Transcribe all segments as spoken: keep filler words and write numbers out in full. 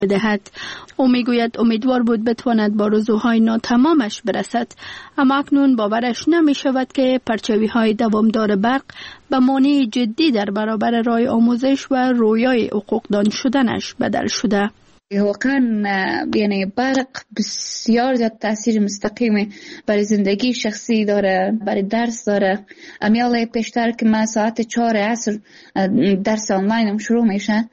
بدهد. او میگوید امیدوار بود بتواند با رزوهای ناتمامش برسد، اما اکنون باورش نمی شود که پرچاوی های دوامدار برق به مانع جدی در برابر راه آموزش و رویای حقوقدان شدنش بدل شده. واقعا یعنی برق بسیار زیاد تاثیر مستقیم برای زندگی شخصی داره، برای درس داره. امیاله پیشتر که من ساعت چهار عصر درس آنلاینم شروع میشه،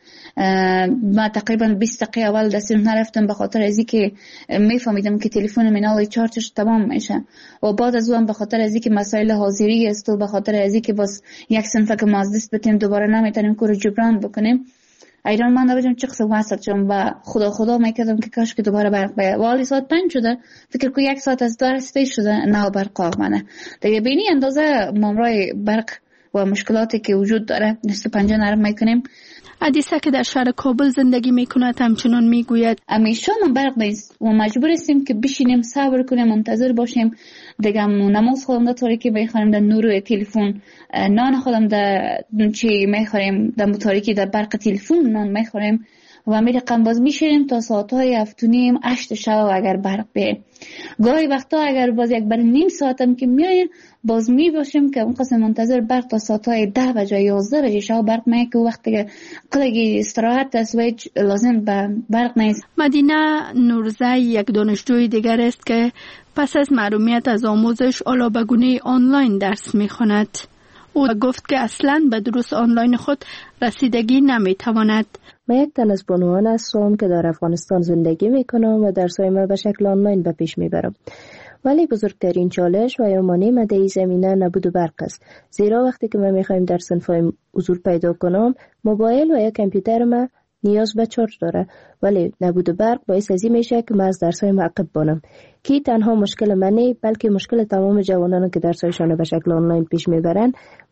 ما تقریبا بیست دقیقه اول دستم نرفتم به خاطر از اینکه میفهمیدم که تلفن من چارجش تمام میشه و بعد از اون به خاطر از اینکه مسائل حاضری است و به خاطر از اینکه باز یک صنفه که ما از دست بتیم دوباره نمیتونیم کار جبران بکنیم، ایران من نبودم چه قصه واسط شدم و خدا خدا میکردم که کاش که دوباره برق بیاد. والی ساعت پنج شده، فکر کنم یک ساعت از درس تیز شده نه برق آمده. دیگه بینی اندازه مامرای برق و مشکلاتی که وجود داره نصف پنجه نرم میکنیم. عدیسه که در شهر کابل زندگی میکند همچنان میگوید همیشه من برق نیست و مجبور هستیم که بشینیم صبر کنیم منتظر باشیم. دیگه نماز خودم در تاریکی میخوریم، در نور تلفن نان خودم در چی میخوریم، در تاریکی در برق تلفن نان میخوریم و می رقم باز میشینیم تا ساعتهای هفت و نیم هشت شب اگر برق بیه. گاهی وقتا اگر باز یک بر نیم ساعتم که میاییم باز می باشیم که اون قسم منتظر برق تا ساعتهای ده بجه یازده بجه شب برق میاد که وقتی که قلقی استراحت است و لازم به برق نیست. مدینه نورزی یک دانشجوی دیگر است که پس از محرومیت از آموزش حالا به گونه آنلاین درس میخواند. او گفت که اصلاً به دروس آنلاین خود رسیدگی نمیتواند. من یک تن از بانوان هستم که در افغانستان زندگی میکنم و درسای ما به شکل آنلاین به پیش میبرم. ولی بزرگترین چالش و یا مانع من در این زمینه نبود برق است. زیرا وقتی که من میخوایم در صنفای حضور پیدا کنم، موبایل و یا کامپیوتر ما نیاز به چارج داره، ولی نبود برق باعث از این میشه که من از درسای معقب بانم. کی تنها مشکل منه، بلکه مشکل تمام جوانان که درسایشان به شکل آنلاین پیش میبرن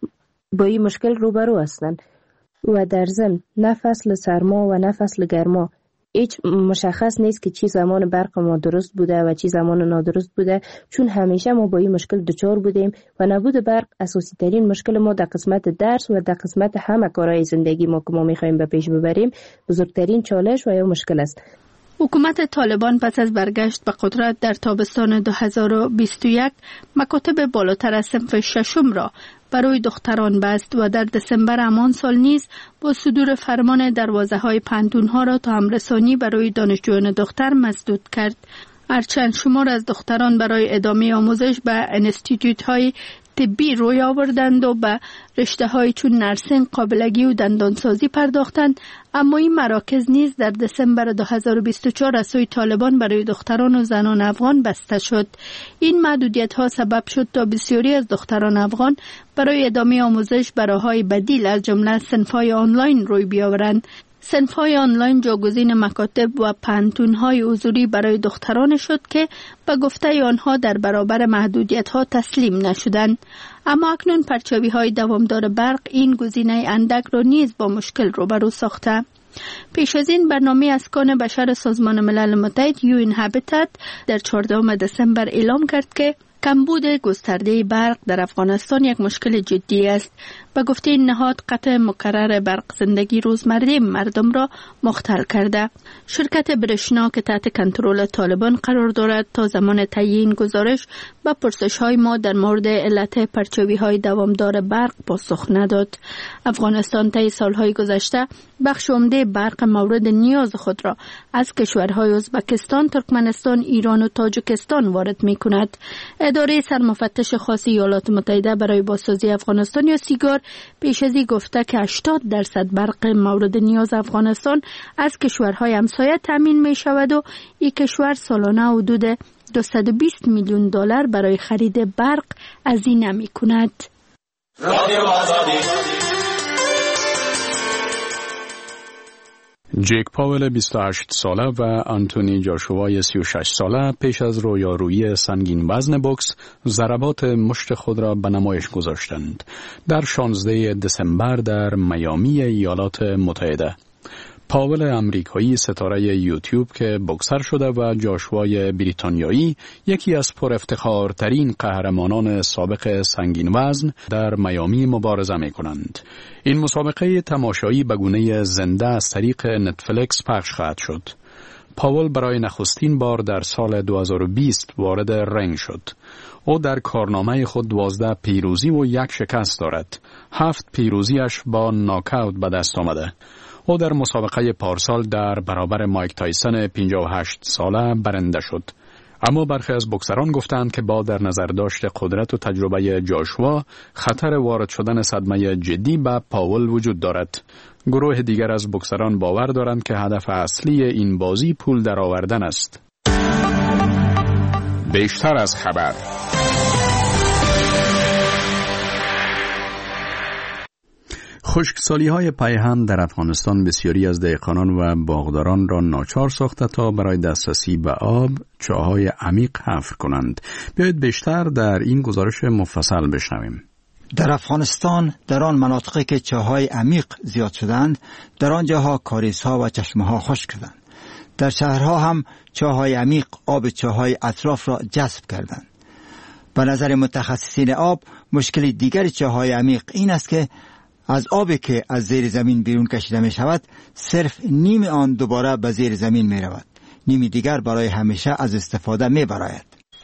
با این مشکل روبرو هستند. و در ضمن نه فصل سرما و نه فصل گرما هیچ مشخص نیست که چی زمان برق ما درست بوده و چی زمان نادرست بوده، چون همیشه ما با این مشکل دچار بودیم و نبود برق اساسی ترین مشکل ما در قسمت درس و در قسمت همه کارهای زندگی ما که ما میخوایم به پیش ببریم بزرگترین چالش و یا مشکل است. حکومت طالبان پس از برگشت به قدرت در تابستان دو هزار و بیست و یک مکاتب بالاتر از صنف ششم را برای دختران بست و در دسامبر همان سال نیز با صدور فرمان دروازه های پنتون ها را تا همرسانی برای دانشجویان دختر مسدود کرد. هرچند شمار از دختران برای ادامه آموزش به انستیتوت های طبی روی آوردند و به رشته های چون نرسینگ، قابلگی و دندانسازی پرداختند، اما این مراکز نیز در دسامبر دو هزار و بیست و چهار از سوی طالبان برای دختران و زنان افغان بسته شد. این محدودیت ها سبب شد تا بسیاری از دختران افغان برای ادامه آموزش به راه‌های بدیل از جمله صنف‌های آنلاین روی بیاورند. صنف‌های آنلاین جاگزین مکاتب و پانتون‌های حضوری برای دختران شد که به گفته آنها در برابر محدودیت‌ها تسلیم نشدند. اما اکنون پرچاوی‌های دوامدار برق این گزینه اندک را نیز با مشکل روبرو ساخته. پیش از این برنامه اسکان بشر سازمان ملل متحد یو این هابیتات در چهاردهم دسامبر اعلام کرد که کمبود گسترده برق در افغانستان یک مشکل جدی است. به گفته این نهاد قطع مکرر برق زندگی روزمره مردم را مختل کرده. شرکت برشنا که تحت کنترل طالبان قرار دارد تا زمان تعیین گزارش به پرسش‌های ما در مورد علت پرچاوی‌های دوامدار برق پاسخ نداد. افغانستان طی سال‌های گذشته بخش عمده برق مورد نیاز خود را از کشورهای ازبکستان، ترکمنستان، ایران و تاجیکستان وارد می‌کند. اداره سرمفتش خاص ایالات متحده برای بازسازی افغانستان یا سیگار پیش از این گفته که هشتاد درصد برق مورد نیاز افغانستان از کشورهای همسایه تامین می شود و این کشور سالانه حدود دویست و بیست میلیون دلار برای خرید برق هزینه می کند. جیک پاول بیست و هشت ساله و آنتونی جاشوای سی و شش ساله پیش از رویارویی سنگین وزن بوکس ضربات مشت خود را به نمایش گذاشتند در شانزدهم دسامبر در میامی ایالات متحده. پاول امریکایی ستاره یوتیوب که بوکسر شده و جاشوای بریتانیایی یکی از پر افتخارترین قهرمانان سابق سنگین وزن در میامی مبارزه می کنند. این مسابقه تماشایی به گونه زنده از طریق نتفلیکس پخش خواهد شد. پاول برای نخستین بار در سال دو هزار و بیست وارد رنگ شد. او در کارنامه خود دوازده پیروزی و یک شکست دارد. هفت پیروزیش با ناکاوت به دست آمده. او در مسابقه پارسال در برابر مایک تایسون پنجاه و هشت ساله برنده شد. اما برخی از بوکسران گفتند که با در نظر داشت قدرت و تجربه جاشوا، خطر وارد شدن صدمه جدی به پاول وجود دارد. گروه دیگر از بوکسران باور دارند که هدف اصلی این بازی پول درآوردن است. بیشتر از خبر. خشکسالی های پیهم در افغانستان بسیاری از دهقانان و باغداران را ناچار ساخته تا برای دسترسی به آب چاهای عمیق حفر کنند. بیایید بیشتر در این گزارش مفصل بشنویم. در افغانستان در آن مناطقی که چاهای عمیق زیاد شدند، در آن جاها کاریزها و چشمه‌ها خشک شدند. در شهرها هم چاهای عمیق آب چاهای اطراف را جذب کردند. به نظر متخصصین آب، مشکل دیگر چاهای عمیق این است که از آبی که از زیر زمین بیرون کشیده می شود، صرف نیم آن دوباره به زیر زمین می رود. نیم دیگر برای همیشه از استفاده می براید.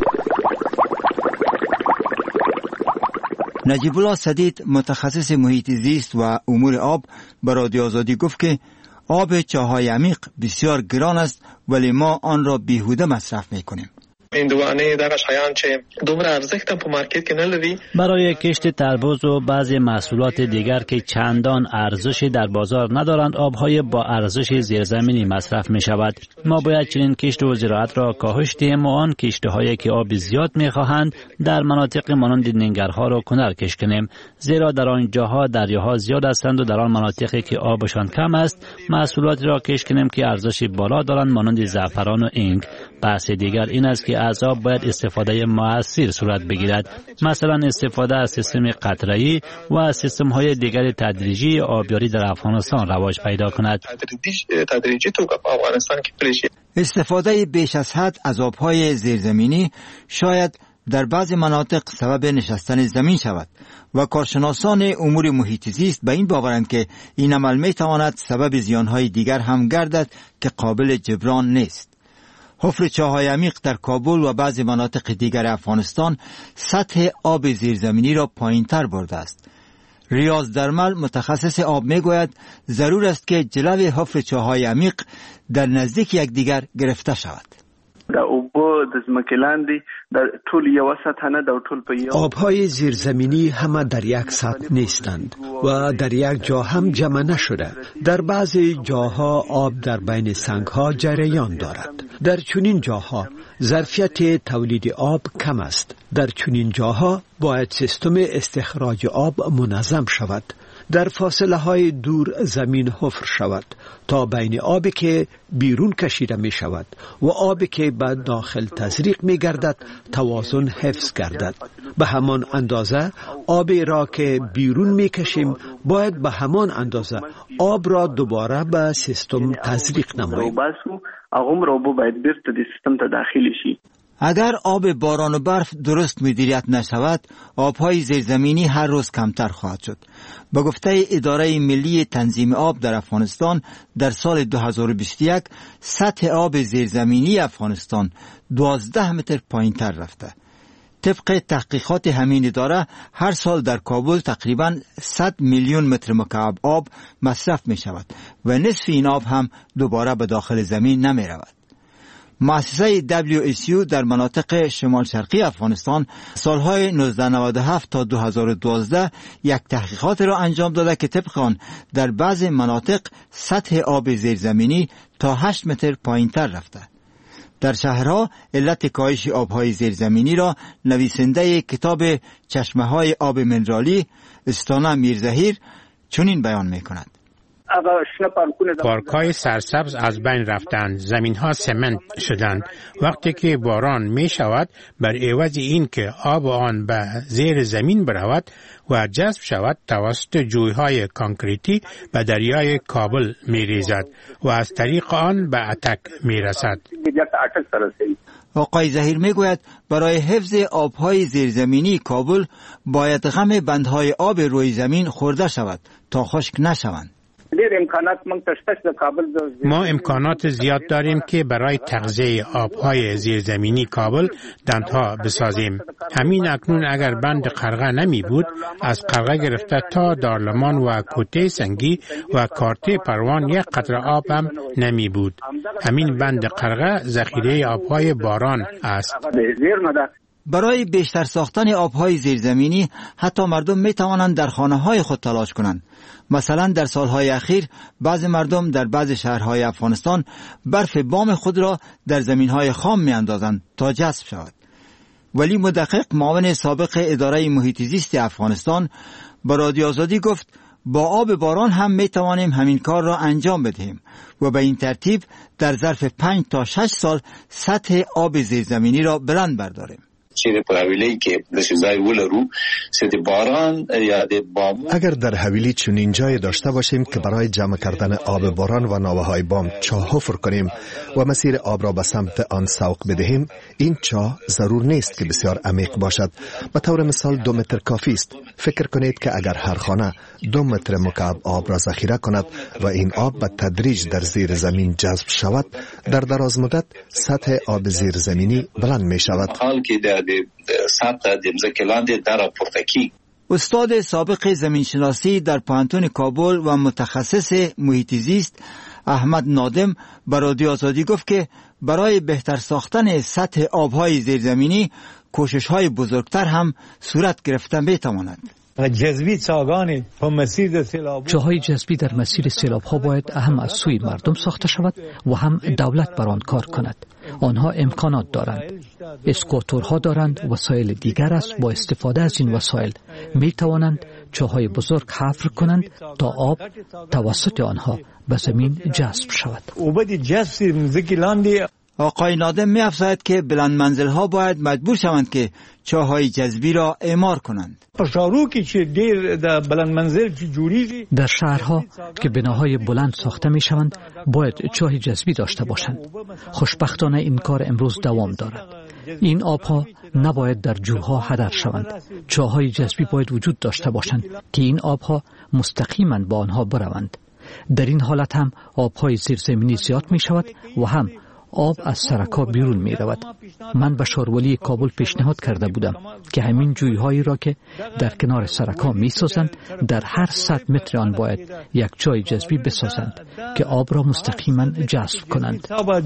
نجیب الله سدید، متخصص محیط زیست و امور آب، به رادیو آزادی گفت که آب چاهای عمیق بسیار گران است، ولی ما آن را بیهوده مصرف می کنیم. هندوانه دغه شیان چې دومره ارزښت په مارکت کې نه لري. برای کشت تربوز و بعضی محصولات دیگر که چندان ارزشی در بازار ندارند، آبهای با ارزش زیرزمینی مصرف می شود. ما باید چنین کشت و زراعت را کاهش دهیم و آن کشت‌هایی که آب زیاد می خواهند در مناطق مانند ننگرها را کنارکش کنیم، زیرا در آن جاها دریاها زیاد هستند و در آن مناطقی که آبشان کم است محصولاتی را کشت کنیم که ارزش بالا دارند، مانند زعفران و اینگ. بحث دیگر این است که از آب باید استفاده مؤثر صورت بگیرد، مثلا استفاده از سیستم قطره‌ای و از سیستم‌های دیگر تدریجی آبیاری در افغانستان رواج پیدا کند. تدریجی تو افغانستان که پلیشی استفاده بیش از حد از آب‌های زیرزمینی شاید در بعضی مناطق سبب نشستن زمین شود و کارشناسان امور محیط زیست به این باورند که این عمل می‌تواند سبب زیان‌های دیگر هم گردد که قابل جبران نیست. حفر چاهای عمیق در کابل و بعضی مناطق دیگر افغانستان سطح آب زیرزمینی را پایین تر برده است. ریاض درمل، متخصص آب، می گوید ضرور است که جلوی حفر چاهای عمیق در نزدیک یکدیگر گرفته شود. آبهای زیرزمینی همه در یک سطح نیستند و در یک جا هم جمع نشده. در بعضی جاها آب در بین سنگها جریان دارد. در چنین جاها ظرفیت تولید آب کم است. در چنین جاها باید سیستم استخراج آب منظم شود. در فاصله های دور زمین حفر شود تا بین آبی که بیرون کشیده می شود و آبی که به داخل تزریق می گردد توازن حفظ گردد. به همان اندازه آبی را که بیرون می کشیم باید به همان اندازه آب را دوباره به سیستم تزریق نماییم. اگر آب باران و برف درست مدیریت نشود، آبهای زیرزمینی هر روز کمتر خواهد شد. به گفته اداره ملی تنظیم آب در افغانستان، در سال دو هزار و بیست و یک سطح آب زیرزمینی افغانستان دوازده متر پایین تر رفته. طبق تحقیقات همین اداره، هر سال در کابل تقریباً صد میلیون متر مکعب آب مصرف می شود و نصف این آب هم دوباره به داخل زمین نمی رود. مؤسسه دبلیو اس یو در مناطق شمال شرقی افغانستان سالهای نوزده نود و هفت تا دو هزار و دوازده یک تحقیقات را انجام داده که طبق آن در بعض مناطق سطح آب زیرزمینی تا هشت متر پایین تر رفته. در شهرها علت کاهش آبهای زیرزمینی را نویسنده کتاب چشمه های آب منرالی استانا میرزهیر چنین بیان می کند. پارک‌های سرسبز از بین رفتند، زمین‌ها سمنت شدند. وقتی که باران می شود، بر عوض این که آب آن به زیر زمین برود و جذب شود، توسط جوی‌های کانکریتی به دریای کابل می ریزد و از طریق آن به اتک می رسد. آقای زهیر می گوید برای حفظ آبهای زیرزمینی کابل باید غم بندهای آب روی زمین خورده شود تا خشک نشوند. ما امکانات زیاد داریم که برای تغذیه آبهای زیرزمینی کابل بندها بسازیم. همین اکنون اگر بند قرغه نمی بود، از قرغه گرفته تا دارلمان و کوته سنگی و کارته پروان یک قطره آب هم نمی بود. همین بند قرغه ذخیره آبهای باران است. برای بیشتر ساختن آبهای زیرزمینی حتی مردم می توانند در خانه‌های خود تلاش کنند. مثلا در سالهای اخیر بعض مردم در بعض شهرهای افغانستان برف بام خود را در زمینهای خام می اندازند تا جذب شود. ولی مدقق معاون سابق اداره محیط زیست افغانستان به رادیو آزادی گفت با آب باران هم می توانیم همین کار را انجام بدهیم و به این ترتیب در ظرف پنج تا شش سال سطح آب زیرزمینی را بلند برداریم. اگر در حویلی چنین جای داشته باشیم که برای جمع کردن آب باران و ناوه‌های بام چاه حفر کنیم و مسیر آب را به سمت آن سوق بدهیم، این چاه ضرور نیست که بسیار عمیق باشد. به طور مثال دو متر کافی است. فکر کنید که اگر هر خانه دو متر مکعب آب را ذخیره کند و این آب به تدریج در زیر زمین جذب شود، در دراز مدت سطح آب زیر زمینی بلند می شود. استاد سابق زمینشناسی در پوهنتون کابل و متخصص محیط زیست احمد نادم به رادیو آزادی گفت که برای بهتر ساختن سطح آبهای زیرزمینی کوشش‌های بزرگتر هم صورت گرفته می‌تواند. جذبی چاگانی په مسیر د سیلاب جاهای جذبی در مسیر سیلاب ها باید هم از سوی مردم ساخته شود و هم دولت بر آن کار کند. آنها امکانات دارند، اسکواتورها دارند، وسایل دیگر است. با استفاده از این وسایل می توانند چاهای بزرگ حفر کنند تا آب توسط آنها به زمین جذب شود. آقای نادم می افزاید که بلند منزل ها باید مجبور شوند که چاهای جذبی را اعمار کنند. در شهرها که بناهای بلند ساخته می شوند باید چاه جذبی داشته باشند. خوشبختانه این کار امروز دوام دارد. این آبها نباید در جوها هدر شوند. چاهای جذبی باید وجود داشته باشند که این آبها مستقیما با آنها بروند. در این حالت هم آبهای زیرزمینی زیاد می شود و هم آب از سرکا بیرون می رود. من به شارولی کابل پیشنهاد کرده بودم که همین جویهایی را که در کنار سرکا می سازند در هر صد متر آن باید یک چای جذبی بسازند که آب را مستقیما جذب کنند.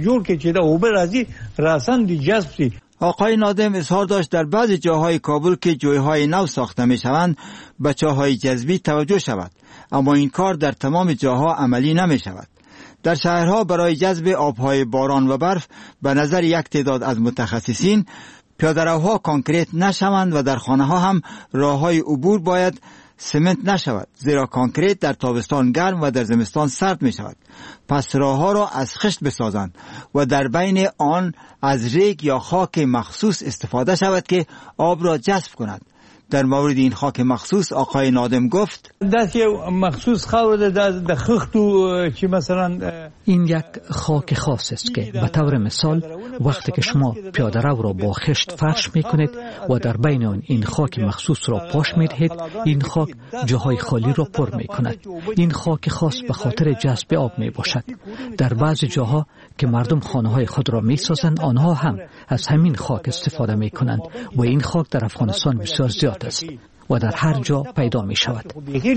آقای نادم اظهار داشت در بعض جاهای کابل که جویهای نو ساخته می شوند به چاهای جذبی توجه شود، اما این کار در تمام جاها عملی نمی شود. در شهرها برای جذب آبهای باران و برف به نظر یک تعداد از متخصصین پیاده‌روها کانکریت نشوند و در خانه‌ها هم راه‌های عبور باید سمنت نشود، زیرا کانکریت در تابستان گرم و در زمستان سرد می شود. پس راه‌ها را از خشت بسازند و در بین آن از ریگ یا خاک مخصوص استفاده شود که آب را جذب کند. در مورد این خاک مخصوص آقای نادم گفت مخصوص خاور د خختو چې مثلا این یک خاک خاص است که به طور مثال وقتی که شما پیاده رو را با خشت فرش می کنید و در بین آن این خاک مخصوص را پاش می دهید، این خاک جاهای خالی را پر می کند. این خاک خاص به خاطر جذب آب می باشد. در بعض جاها که مردم خانه های خود را می سازند آنها هم از همین خاک استفاده می کنند و این خاک در افغانستان بسیار زیاد است و در هر جا پیدا می شود.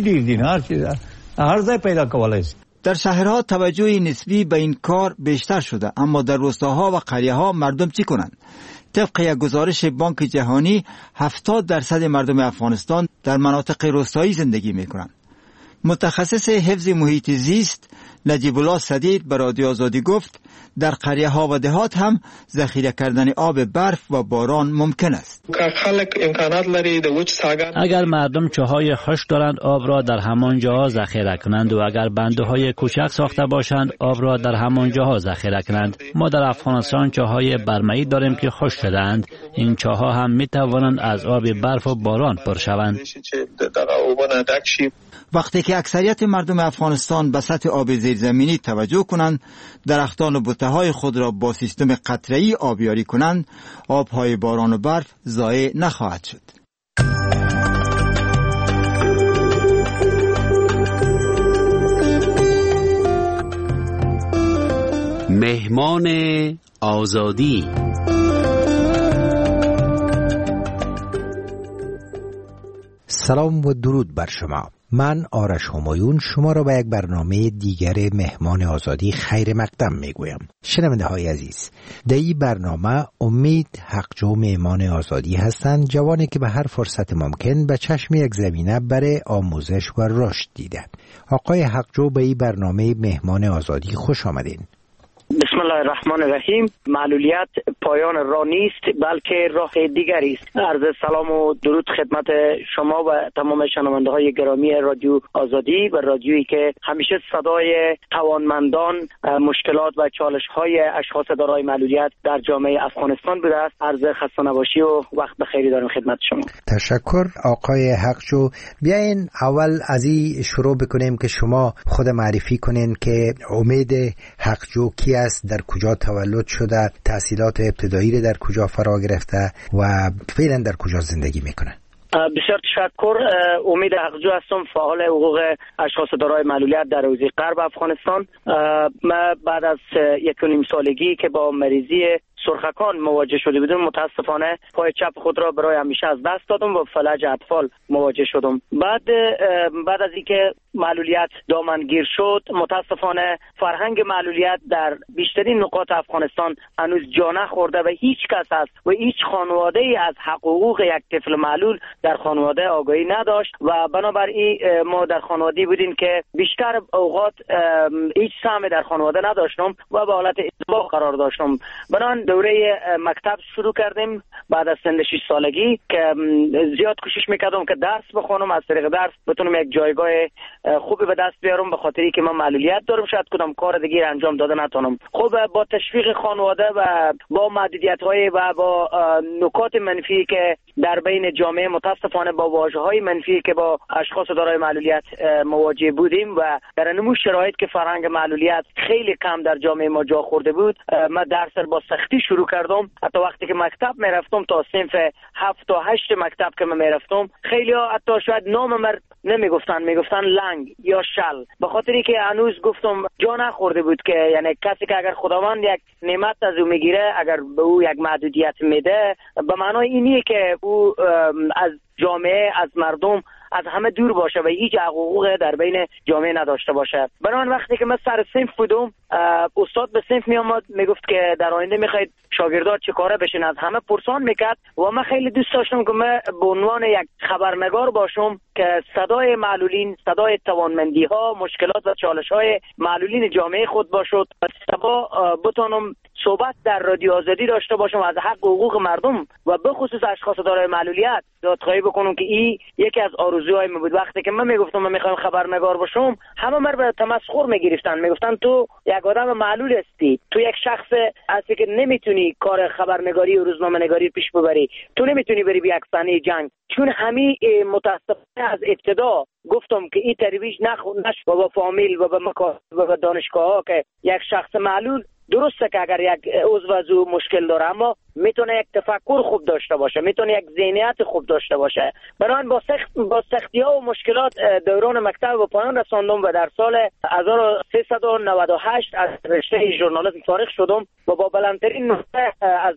در شهرها توجه نسبی به این کار بیشتر شده، اما در روستاها و قریه‌ها مردم چی کنند؟ طبق یک گزارش بانک جهانی هفتاد درصد مردم افغانستان در مناطق روستایی زندگی می کنند. متخصص حفظ محیط زیست نجیب الله سدید به رادیو آزادی گفت در قریه ها و دهات هم ذخیره کردن آب برف و باران ممکن است. اگر مردم چاهای خشک دارند آب را در همان جاها ذخیره کنند و اگر بنده های کوچک ساخته باشند آب را در همان جاها ذخیره کنند. ما در افغانستان چاهای برمه‌ای داریم که خشک شده‌اند. این چاها هم می توانند از آب برف و باران پر شوند. وقتی که اکثریت مردم افغانستان به سطح آب زیرزمینی توجه کنند، درختان و بوته‌های خود را با سیستم قطره‌ای آبیاری کنند، آب‌های باران و برف ضایع نخواهد شد. مهمان آزادی. سلام و درود بر شما. من آرش همایون شما را به یک برنامه دیگر مهمان آزادی خیر مقدم میگویم. شنونده های عزیز، در این برنامه امید حقجو مهمان آزادی هستند، جوانی که به هر فرصت ممکن به چشم یک زمینه برای آموزش و رشد دیدن. آقای حقجو به این برنامه مهمان آزادی خوش آمدین. بسم الله الرحمن الرحیم. معلولیت پایان راه نیست بلکه راه دیگری است. عرض سلام و درود خدمت شما و تمام شنونده های گرامی رادیو آزادی و رادیویی که همیشه صدای توانمندان، مشکلات و چالش های اشخاص دارای معلولیت در جامعه افغانستان بوده است. عرض خسته نباشی و وقت بخیری دارم خدمت شما. تشکر آقای حقجو. بیاین اول از این شروع بکنیم که شما خود معرفی کنین که امید حقجو کی است، در کجا تولد شده، تحصیلات ابتدایی در کجا فرا گرفته و فعلا در کجا زندگی میکنه. بسیار تشکر. امید حقجو هستم، فعال حقوق اشخاص دارای معلولیت در حوزه غرب افغانستان. من بعد از یک و نیم سالگی که با مریضی سرخکان مواجه شده بودم، متاسفانه پای چپ خود را برای همیشه از دست دادم و فلج اطفال مواجه شدم. بعد بعد از اینکه معلولیت دامنگیر شد، متاسفانه فرهنگ معلولیت در بیشترین نقاط افغانستان هنوز جا نخورده و هیچ کس است و هیچ خانواده ای از حقوق یک طفل معلول در خانواده آگاهی نداشت و بنابراین ما در خانواده بودیم که بیشتر اوقات هیچ سهمی در خانواده نداشتم و به حالت ازدواج قرار داشتم. بنان دوره مکتب شروع کردیم بعد از سن شش سالگی که زیاد کوشش میکردم که درس بخونم، از طریق درس بتونم یک جایگاه خوبی به دست بیارم، به خاطری که من معلولیت دارم، شاید کدام کار دیگه انجام داده نتونم. خب با تشویق خانواده و با محدودیت‌های و با نکات منفی که در بین جامعه متاسفانه با واژه‌های منفی که با اشخاص دارای معلولیت مواجه بودیم و در نمو شرایط که فرهنگ معلولیت خیلی کم در جامعه ما جا خورده بود، من درس با سختی شروع کردم. حتی وقتی که مکتب میرفتم تا صنف هفت تا هشت مکتب که من میرفتم، خیلی ها حتی شاید نام من نمیگفتن، میگفتن لنگ یا شل، به خاطری که هنوز گفتم جا نخورده بود که یعنی کسی که اگر خداوند یک نعمت از او میگیره، اگر به او یک محدودیت میده، به معنای اینیه که او از جامعه، از مردم، از همه دور باشه و هیچ حقوق در بین جامعه نداشته باشه. برای وقتی که من سر صنف بودم، استاد به صنف می آمد میگفت که در آینده میخواید شاگردات چه کاره بشین، از همه پرسان میکرد و من خیلی دوست داشتم که من به عنوان یک خبرنگار باشم که صدای معلولین، صدای توانمندی ها، مشکلات و چالش های معلولین جامعه خود باشد و سبا بتونم صحبت در رادیو آزادی داشته باشم از حق و حقوق مردم و به خصوص اشخاص دارای معلولیت دادخواهی بکنم که این یکی از آرزوهای من بود. وقتی که من میگفتم من میخوام خبرنگار باشم، همه من به تمسخر میگرفتن، میگفتن تو یک آدم معلول هستی، تو یک شخص هستی که نمیتونی کار خبرنگاری و روزنامه‌نگاری پیش ببری، تو نمیتونی بری به یک صحنه جنگ. چون همین متاسفانه از ابتدا گفتم که این ترویج نشد و با فامیل و با مکاتب و با دانشگاه ها که یک شخص معلول درسته که اگر یک عضو از او مشکل داره، اما میتونه یک تفکر خوب داشته باشه، میتونه یک ذهنیت خوب داشته باشه. برای با سخت با سختی ها و مشکلات دوران مکتب به پایان رساندم و در سال هزار و سیصد و نود و هشت از رشته ژورنالیسم فارغ شدم و با بلندترین نمره از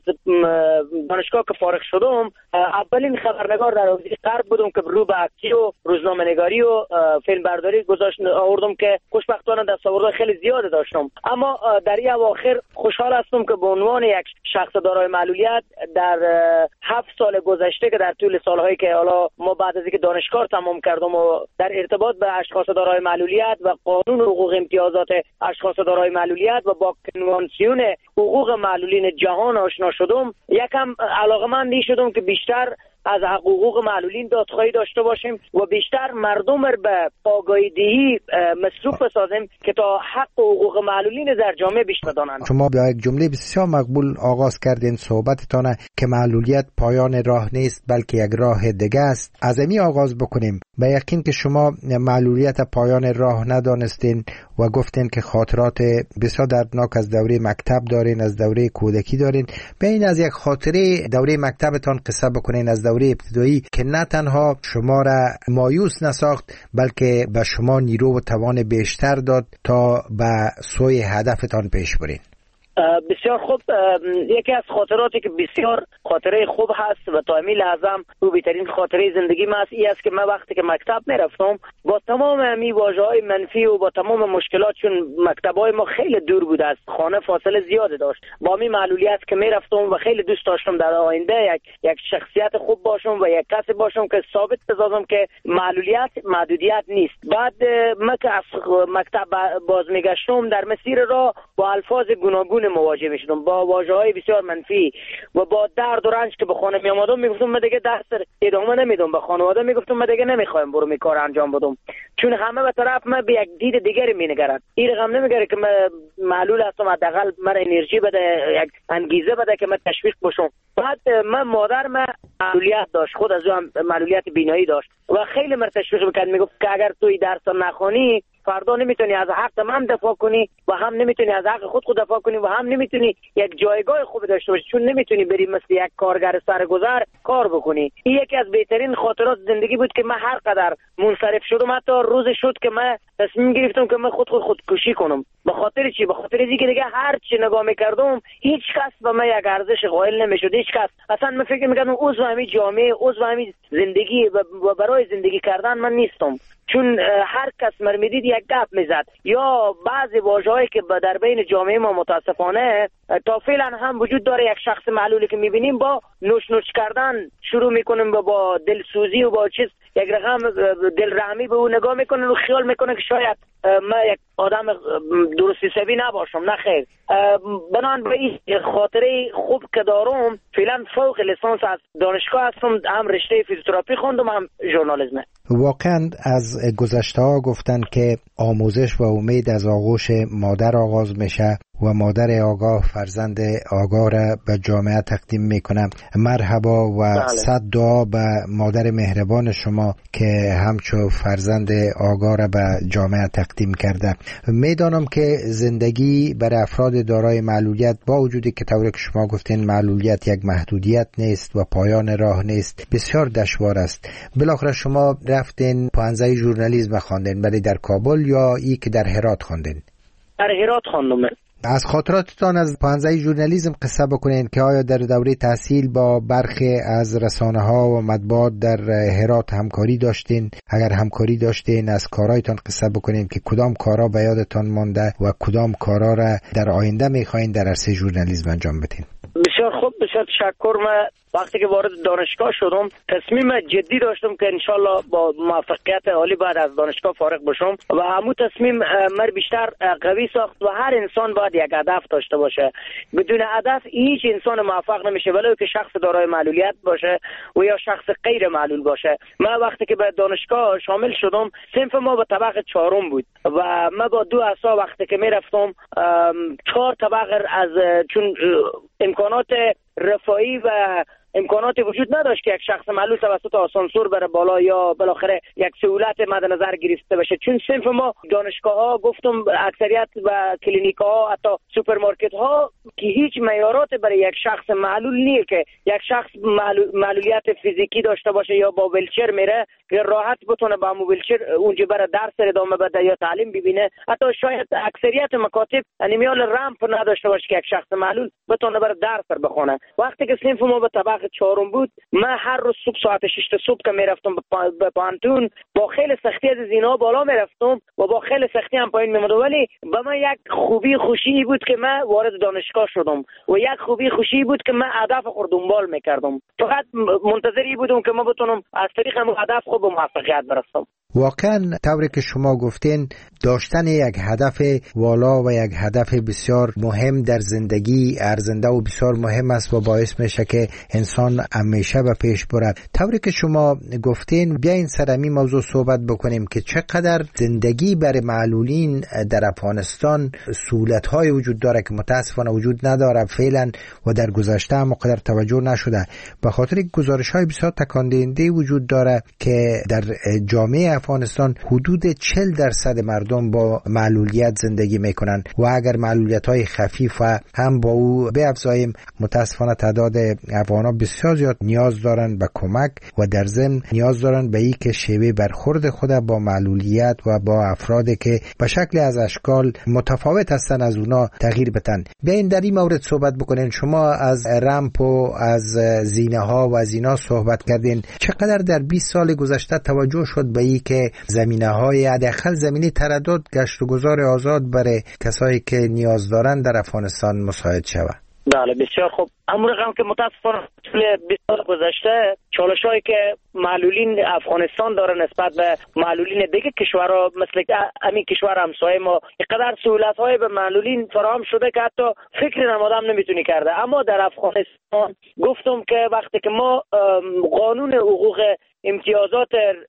دانشگاه که فارغ شدم، اولین خبرنگار در حوزه غرب بودم که رو به عکسی و روزنامه‌نگاری و فیلم برداری گذاشت آوردم که خوشبختانه دستاوردهای خیلی زیاد داشتم. اما در این اواخر خوشحال هستم که به عنوان یک شخص دارای معلولیت در هفت سال گذشته که در طول سالهایی که حالا ما بعد از اینکه دانشگاه تمام کردم و در ارتباط به اشخاص دارای معلولیت و قانون حقوق امتیازات اشخاص دارای معلولیت و با کنوانسیون حقوق معلولین جهان آشنا شدم، یکم علاقه‌مند شدم که بیشتر از حقوق معلولین دادخواهی داشته باشیم و بیشتر مردم رو به آگاهی دهی مصروف بسازیم که تا حق و حقوق معلولین در جامعه بیش بدانند. شما با یک جمله بسیار مقبول آغاز کردین صحبتتان که معلولیت پایان راه نیست بلکه یک راه دیگه است. از امی آغاز بکنیم. به یقین که شما معلولیت پایان راه ندانستین و گفتین که خاطرات بسیار دردناک از دوره مکتب دارین، از دوره کودکی دارین. ببین از یک خاطره دوره مکتبتان قصه بکنین، از دوره ابتدایی که نه تنها شما را مایوس نساخت بلکه به شما نیرو و توان بیشتر داد تا به سوی هدفتان پیش برین. بسیار خوب. یکی از خاطراتی که بسیار خاطره خوب هست و تا همین لحظه هم او بهترین خاطره زندگی من است، این است که من وقتی که مکتب میرفتم با تمام همین واژه‌های منفی و با تمام مشکلات، چون مکتب‌های ما خیلی دور بود از خانه، فاصله زیاد داشت، با همین معلولیت که میرفتم و خیلی دوست داشتم در آینده یک یک شخصیت خوب باشم و یک کسی باشم که ثابت بسازم که معلولیت محدودیت نیست. بعد من که از مکتب باز میگشتم در مسیر راه با الفاظ گوناگون مواجه میشدم، با واژه‌های بسیار منفی و با درد و رنج که به خانه می اومدم میگفتم من دیگه درس ادامه نمیدم، به خانواده میگفتم من دیگه نمیخوایم برو می کار انجام بدم، چون همه به طرف من به یک دید دیگری مینگرن. این رقم نمیگره که من معلول هستم، حداقل من انرژی بده، یک انگیزه بده که من تشویق باشم. بعد من مادر من معلولیت داشت، خود از اون معلولیت بینایی داشت و خیلی مرا تشویق میکرد، میگفت که اگر توی درس نخونی فردا نمیتونی از حق من دفاع کنی و هم نمیتونی از حق خود خود دفاع کنی و هم نمیتونی یک جایگاه خوب داشته باشی، چون نمیتونی بری مثل یک کارگر سرگذر کار بکنی. این یکی از بهترین خاطرات زندگی بود که من هر قدر منصرف شدم، حتی روز شد که من تصمیم گرفتم که من خود خود خودکشی کنم. به خاطر چی؟ به خاطر اینکه دیگه هر چی نگاه میکردم هیچ کس به من یک ارزش قائل نمیشد، هیچ کس. اصلا من فکر میکردم عضو همین جامعه، عضو همین زندگی و برای زندگی کردن من نیستم، چون هر کس مر میدید یک گپ میزد یا بعضی واژه‌هایی که در بین جامعه ما متاسفانه تا فعلا هم وجود داره. یک شخص معلولی که میبینیم با نوش نوش کردن شروع میکنیم و با دلسوزی و با چیز یک رقم دلرحمی به اون نگاه میکنن و خیال میکنن که شاید من یک آدم درست حسابی نباشم. نه خیر. بنان به این خاطره خوب که دارم، فعلا فوق لیسانس از دانشگاه هستم، هم رشته فیزیوتراپی خوندم هم ژورنالیسم. واقعا از گذشته ها گفتن که آموزش و امید از آغوش مادر آغاز میشه و مادر آگاه فرزند آگاه را به جامعه تقدیم میکنم. مرحبا و صد دعا به مادر مهربان شما که همچو فرزند آگاه را به جامعه تقدیم کرده. میدانم که زندگی برای افراد دارای معلولیت، با وجودی که طوری که شما گفتین معلولیت یک محدودیت نیست و پایان راه نیست، بسیار دشوار است. بالاخره شما رفتین پانزده ژورنالیسم خواندین، ولی در کابل یا ای که در هرات خواندین؟ در هرات خواندم. از خاطراتتان از پانزده ژورنالیسم قصه بکنین که آیا در دوره تحصیل با برخی از رسانه ها و مطبوعات در هرات همکاری داشتین؟ اگر همکاری داشتین از کارهایتان قصه بکنین که کدام کارها به یادتان مانده و کدام کارها را در آینده میخواین در عرصه ژورنالیسم انجام بدین؟ بسیار خوب، بسیار تشکر. من وقتی که وارد دانشگاه شدم تصمیم جدی داشتم که انشالله با موفقیت عالی بعد از دانشگاه فارغ بشم و همون تصمیم مر بیشتر قوی ساخت و هر انسان باید یک هدف داشته باشه. بدون هدف هیچ انسان موفق نمیشه، ولو که شخص دارای معلولیت باشه و یا شخص غیر معلول باشه. من وقتی که به دانشگاه شامل شدم صنف ما به طبقه چهارم بود و من با دو عصا وقتی که میرفتم چهار طبقه از چون امکانات رفاهی و امکانات وجود نداشت که یک شخص معلول توسط آسانسور بره بالا یا بالاخره یک سهولت مد نظر گرفته بشه، چون صنف ما دانشگاه ها گفتم اکثریت و کلینیک ها حتی سوپرمارکت ها که هیچ معیارات برای یک شخص معلول نیست که یک شخص معلولیت فیزیکی داشته باشه یا با ویلچر میره که راحت بتونه با مو ویلچر اونجا بره درس ادامه بده یا تعلیم ببینه. حتی شاید اکثریت مکاتب انیمیال رمپ نداشته باشه که یک شخص معلول بتونه بره درس بخونه. وقتی که صنف ما به طبقه چهارم بود، من هر روز صبح ساعت شش صبح که میرفتم به پانتون با خیلی سختی از زینا بالا میرفتم و با خیلی سختی هم پایین میمدم، ولی به من یک خوبی خوشی بود که من وارد دانشگاه شدم و یک خوبی خوشی بود که من هدف خود دنبال میکردم. فقط منتظری بودم که من بتونم از طریق همون هدف خود به موفقیت برسم. واقعا طوری که شما گفتین داشتن یک هدف والا و یک هدف بسیار مهم در زندگی ارزنده و بسیار مهم است و باعث میشه که انسان همیشه به پیش برد. طوری که شما گفتین بیاین سر همین موضوع صحبت بکنیم که چقدر زندگی برای معلولین در افغانستان سهولت‌های وجود داره که متاسفانه وجود نداره فعلا و در گذشته هم قدر توجه نشده. به خاطر گزارش‌های بسیار تکان دهنده وجود داره که در جامعه افغانستان حدود چهل درصد مردم با معلولیت زندگی میکنن و اگر معلولیت های خفیف و هم با او بیفزاییم، متاسفانه تعداد افغانا بسیار زیاد نیاز دارن به کمک و در ضمن نیاز دارن به این که شیوه برخورد خود با معلولیت و با افرادی که به شکل از اشکال متفاوت هستن از اونا تغییر بدن. بیاین در این مورد صحبت بکنین. شما از رمپ و از زینه ها و از اینا صحبت کردین. چقدر در بیست سال گذشته توجه شد به این که زمینه های حداقل زمینه تردد، گشت و گذار آزاد برای کسایی که نیاز دارن در افغانستان مساعد شود؟ بله بسیار خوب. اما رقم که متاسفانه طول بیست سال گذشته چالش‌هایی که معلولین افغانستان داره نسبت به معلولین دیگه کشورها مثل همین کشور همسایه ما اینقدر سهولت‌های به معلولین فراهم شده که حتی فکر نمادم نمیتونی کرده. اما در افغانستان گفتم که وقتی که ما قانون حقوق امتیازات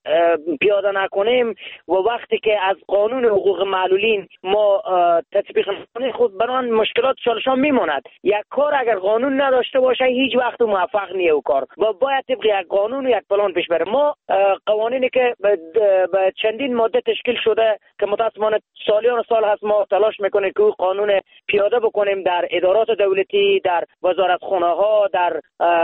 پیاده نکنیم و وقتی که از قانون حقوق معلولین ما تطبیق نکنیم، خود برای مشکلات چالشان میماند. یک کار اگر قانون نداشته باشه هیچ وقت موفق نیه او کار و باید طبق یک قانون و یک پلان پیش بره. ما قوانینی که به چندین ماده تشکیل شده که متاسفانه سالیان سال هست ما تلاش میکنیم که او قانون پیاده بکنیم در ادارات دولتی، در وزارتخانه ها، در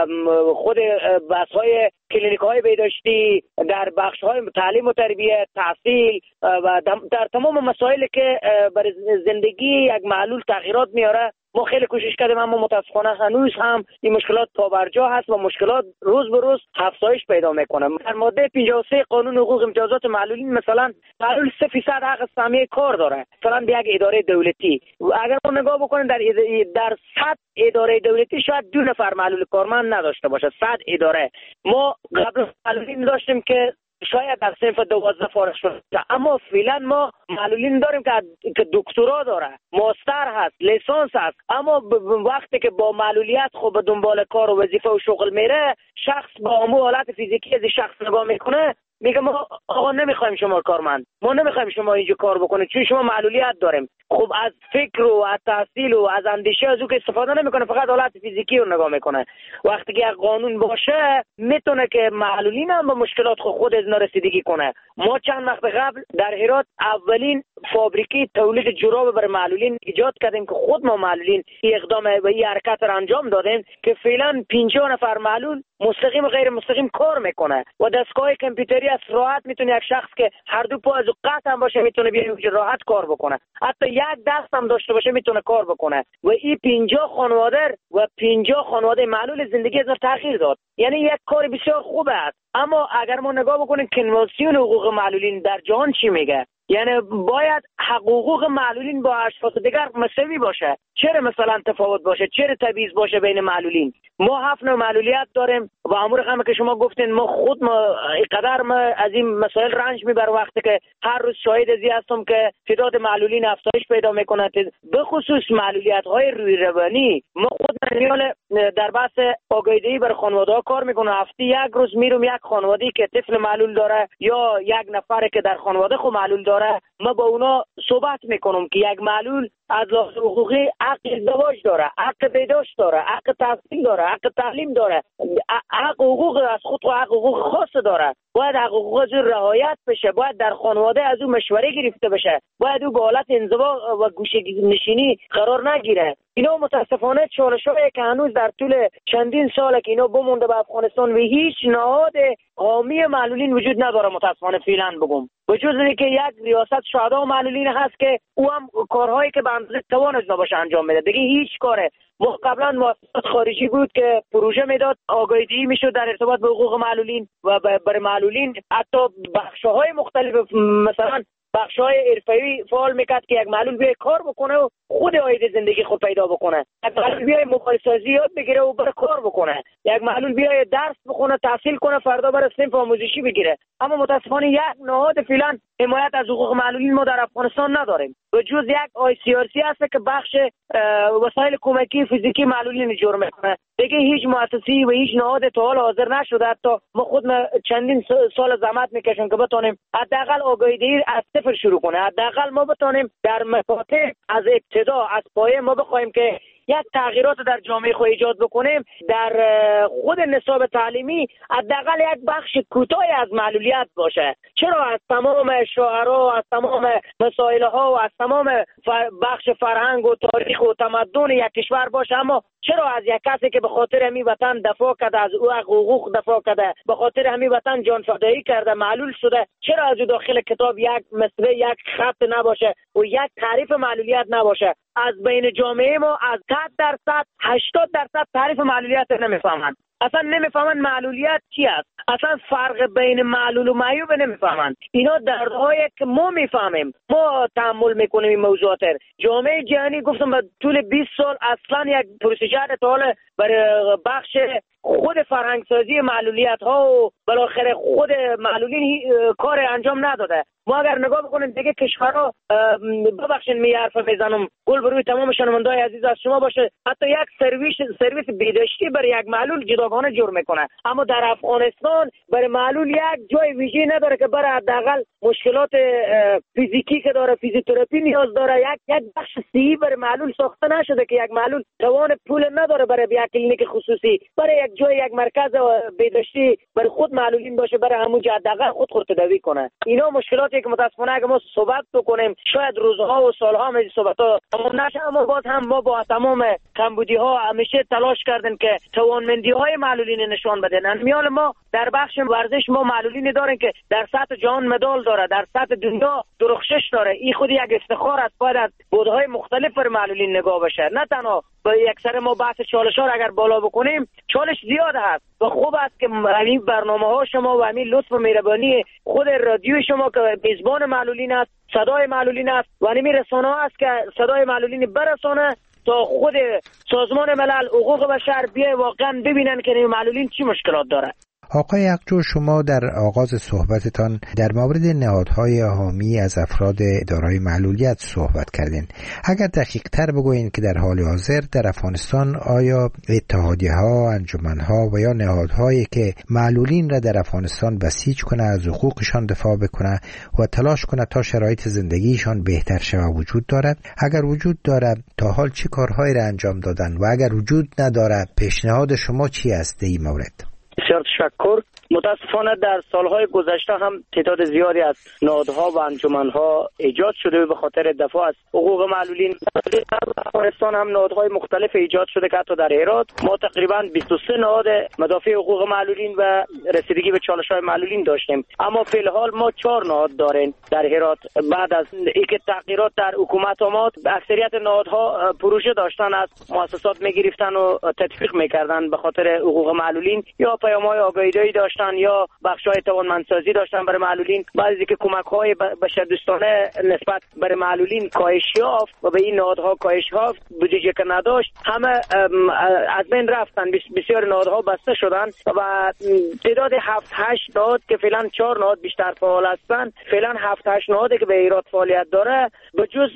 خود بحث‌های کلینیک های بهداشتی، در بخش های تعلیم و تربیت، تحصیل و در تمام مسائلی که برای زندگی یک معلول تغییرات میاره ما خیلی کوشش کردیم، اما متاسفانه هنوز هم این مشکلات پابرجا هست و مشکلات روز به روز افزایش پیدا میکنه. در ماده پنجاه و سه قانون حقوق امتیازات معلولین مثلا معلول سه فیصد حق سهمیه کار داره مثلا به یک اداره دولتی. اگر ما نگاه بکنیم در در صد اداره دولتی شاید دو نفر معلول کارمند نداشته باشه. صد اداره ما قبل معلولین داشتیم که شاید در صنف دوازده فارغ شده، اما فعلا ما معلولین داریم که که دکترا داره، ماستر هست، لیسانس هست، اما وقتی که با معلولیت خب به دنبال کار و وظیفه و شغل میره، شخص با همون حالت فیزیکی از شخص نگاه میکنه، میگه ما آقا نمیخوایم شما کارمند، ما نمیخوایم شما اینجا کار بکنید چون شما معلولیت داریم. خب از فکر و از تحصیل و از اندیشه از او که استفاده نمیکنه، فقط حالت فیزیکی رو نگاه میکنه. وقتی که قانون باشه میتونه که معلولین هم به مشکلات خود, خود از رسیدگی کنه. ما چند وقت قبل در هرات اولین فابریکی تولید جراب برای معلولین ایجاد کردیم که خود ما معلولین این اقدام و این حرکت را انجام دادیم که فعلا پنجاه نفر معلول مستقیم و غیر مستقیم کار میکنه و دستگاه کامپیوتری از راحت میتونه یک شخص که هر دو پا از قطع هم باشه میتونه بیاد راحت کار بکنه، حتی یک دست هم داشته باشه میتونه کار بکنه و این پنجاه خانواده و پنجاه خانواده معلول زندگی از تغییر داد. یعنی یک کار بسیار خوبه است. اما اگر ما نگاه بکنیم کنوانسیون حقوق معلولین در جهان چی میگه، یعنی باید حقوق معلولین با اشخاص دیگر مساوی باشه. چرا مثلا تفاوت باشه؟ چرا تبعیض باشه بین معلولین؟ ما هفت نوع معلولیت داریم و امور هم که شما گفتین ما خود ما اینقدر ما از این مسائل رنج میبر وقتی که هر روز شاهد ازی هستم که تعداد معلولین افزایش پیدا میکنه، به خصوص معلولیت های روی روانی. ما خود منیال در بحث آگاهی بر خانواده ها کار میکنه. هفته یک روز میرم یک خانواده‌ای که طفل معلول داره یا یک نفره که در خانواده خود معلول داره، ما با اونا صحبت میکنم که یک معلول از لحاظ حقوقی حق ازدواج داره، حق بهداشت داره، حق تحصیل داره، حق تعلیم داره، حق حقوق از خود و حق حقوق خاص داره. باید حق حقوق از رعایت بشه، باید در خانواده از او مشوره گرفته بشه، باید او به حالت انزوا و گوشه نشینی قرار نگیره. اینا متاسفانه چالش‌هایی که هنوز در طول چندین ساله که اینا بمونده به افغانستان و هیچ نهاد حامی معلولین وجود نداره. متاسفانه فعلا بگم وجود اینه که یک ریاست شهدا معلولین هست که او هم کارهایی که به اندازه توانش نباشه انجام میده، دیگه هیچ کاره. ما قبلا مؤسسات خارجی بود که پروژه میداد، آگاهی میشد در ارتباط به حقوق معلولین و برای معلولین، حتی بخش‌های مختلف مثلا بخش‌های حرفه‌ای فعال میکرد که یک معلول بیای کار بکنه و خود عاید زندگی خود پیدا بکنه، یک معلول بیای موبایل سازی یاد بگیره و بره کار بکنه، یک معلول بیای درس بخونه، تحصیل کنه، فردا بره صنف آموزشی بگیره. اما متاسفانه یک نهاد فعلا حمایت از حقوق معلولین ما در افغانستان نداریم. به جز یک آی سی آر سی هست که بخش وسایل کمکی فیزیکی معلولین جور میکنه، دیگه هیچ مؤسسه‌ای و هیچ نهاد تا حال حاضر نشده. حتی ما خود چندین سال زحمت میکشیم که بتونیم حداقل آگاهی از صفر شروع کنه، حداقل ما بتونیم در مکاتب از ابتدا از پایه ما بخوایم که یک تغییرات در جامعه خود ایجاد بکنیم، در خود نصاب تعلیمی حداقل یک بخش کوتاهی از معلولیت باشه. چرا از تمام شعرا، از تمام مسائل ها و از تمام بخش فرهنگ و تاریخ و تمدن یک کشور باشه، اما چرا از یک کسی که به خاطر همین وطن دفاع کرده، از او حقوق دفاع کرده، به خاطر همین وطن جان فدایی کرده، معلول شده، چرا از او داخل کتاب یک مصرع، یک خط نباشه و یک تعریف معلولیت نباشه؟ از بین جامعه ما از صد درصد هشتاد درصد تعریف معلولیت نمیفهمند. اصلا نمیفهمن معلولیت چی است، اصلا فرق بین معلول و معیوب نمیفهمن. اینا دردهایی که ما میفهمیم، ما تحمل میکنیم این موضوعات. جامعه جهانی گفتم به طول بیست سال اصلا یک پروسیجر تا برای بخش خود فرهنگسازی معلولیت ها و بالاخره خود معلولین کار انجام نداده. ما اگر نگاه بکنیم دیگه کشورها، ببخشید می حرف میزنم، گل بروی تمام شنوندای عزیز از شما باشه، حتی یک سرویس سرویس بهداشتی برای یک معلول جداگانه جور میکنه، اما در افغانستان برای معلول یک جای ویژه نداره که برای حداقل مشکلات فیزیکی که داره، فیزیوتراپی نیاز داره. یک یک بخش صحی برای معلول ساخته نشده که یک معلول توان پول نداره برای یک کلینیک خصوصی، برای یک جای یک مرکز بهداشتی برای خود معلولین باشه، برای همون حداقل خود خود تداوی کنه. اینا مشکلاتی که متاسفانه اگه ما صحبت بکنیم شاید روزها و سالها هم این صحبت‌ها تمام نشه، اما باز هم ما با تمام کمبودی‌ها همیشه تلاش کردیم که توانمندی‌های معلولین نشان بدن. میال ما در بخش ورزش ما معلولین دارن که در سطح جهان مدال داره، در سطح دنیا درخشش داره. این خود یک افتخار است، باید از بودهای مختلف بر معلولین نگاه بشه. نه تنها با یک سر ما بحث چالش‌ها را اگر بالا بکنیم، چالش زیاد هست و خوب است که همین برنامه‌ها شما و همین لطف و مهربانی خود رادیو شما که میزبان معلولین است، صدای معلولین است و همین رسانه‌ها است که صدای معلولین برسانه تا خود سازمان ملل حقوق بشر بیای واقعا ببینن که این معلولین چی مشکلات داره. آقای یغجو، شما در آغاز صحبتتان در مورد نهادهای حامی از افراد دارای معلولیت صحبت کردین. اگر دقیق تر بگوین که در حال حاضر در افغانستان آیا اتحادیه‌ها، انجمن‌ها و یا نهادهایی که معلولین را در افغانستان بسیج کنه، از حقوقشان دفاع بکنه و تلاش کنه تا شرایط زندگیشان بهتر شود وجود دارد؟ اگر وجود دارد تا حال چه کارهایی را انجام دادن و اگر وجود ندارد پیشنهاد شما چی است در این مورد؟ بسیار تشکر. متاسفانه در سالهای گذشته هم تعداد زیادی از نهادها و انجمنها ایجاد شده به خاطر دفاع از حقوق معلولین. در افغانستان هم نهادهای مختلف ایجاد شده که حتی در هرات ما تقریبا بیست و سه نهاد مدافع حقوق معلولین و رسیدگی به چالش‌های معلولین داشتیم، اما فی الحال ما چهار نهاد داریم در هرات. بعد از اینکه تغییرات در حکومت آمد، اکثریت نهادها پروژه داشتن، از مؤسسات می‌گرفتن و تطبیق می‌کردن به خاطر حقوق معلولین، یا پیام‌های آگاهی‌دهی داشتن یا بخش‌های توانمندسازی داشتن برای معلولین. بعضی که کمک‌های بشردوستانه نسبت برای معلولین کاهش یافت و به این نهادها کاهش یافت، بودجه که نداشت همه از بین رفتن. بسیار نهادها بسته شدن و تعداد هفت هشت نهاد که فعلا چهار نهاد بیشتر فعال هستن، فعلا هفت هشت نهادی که به ایراد فعالیت داره، به جز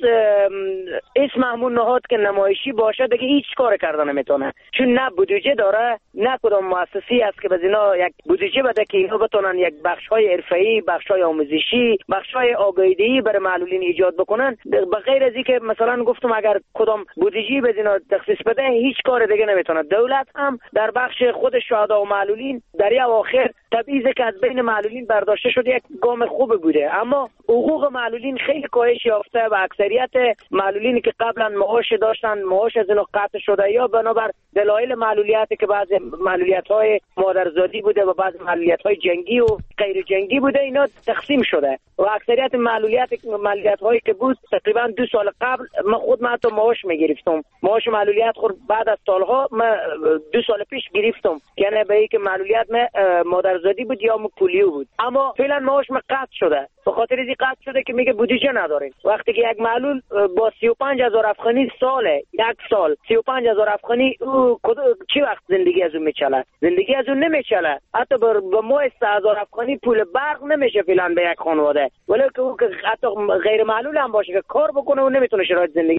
اسم همون نهاد که نمایشی باشه دیگه هیچ کار کردن نمیتونه، چون نه بودجه داره، نه کدام مؤسسه‌ای است که بزینا یک بودجه بده که اینا بتونن یک بخش‌های حرفه‌ای، بخش‌های آموزشی، بخش‌های آگاهی‌دهی برای معلولین ایجاد بکنن. به غیر از اینکه مثلا گفتم اگر کدام بودجه بزینا تخصیص بده هیچ کار دیگه نمیتونه. دولت هم در بخش خود شهدا و معلولین در این اواخر تبعیض که از بین معلولین برداشته شده یک گام خوب بوده، اما حقوق معلولین خیلی کاهش یافته و اکثریت معلولینی که قبلا معاش داشتن معاش از اینو قطع شده یا بنابر دلایل معلولیتی که بعضی معلولیت‌های مادرزادی بوده و بعضی معلولیت‌های جنگی و غیر جنگی بوده، اینا تقسیم شده و اکثریت معلولیت معلولیت‌هایی که بود تقریبا دو سال قبل من خود من تو معاش می‌گرفتم. معاش معلولیت خود بعد از سالها من دو سال پیش گرفتم، یعنی به اینکه معلولیت من مادرزادی بود یا پولیو بود، اما فعلا معاش من قطع شده. به خاطر این قطع شده که میگه بودجه نداریم. وقتی که یک معلول با سی و پنج هزار افغانی ساله، یک سال سی و پنج هزار افغانی او چی وقت زندگی از اون میچله؟ زندگی از اون نمیچله. حتی به ماه سه هزار افغانی پول برق نمیشه فعلا به یک خانواده، ولی که او که حتی غیر معلول هم باشه که کار بکنه و نمیتونه شرایط زندگی کنه.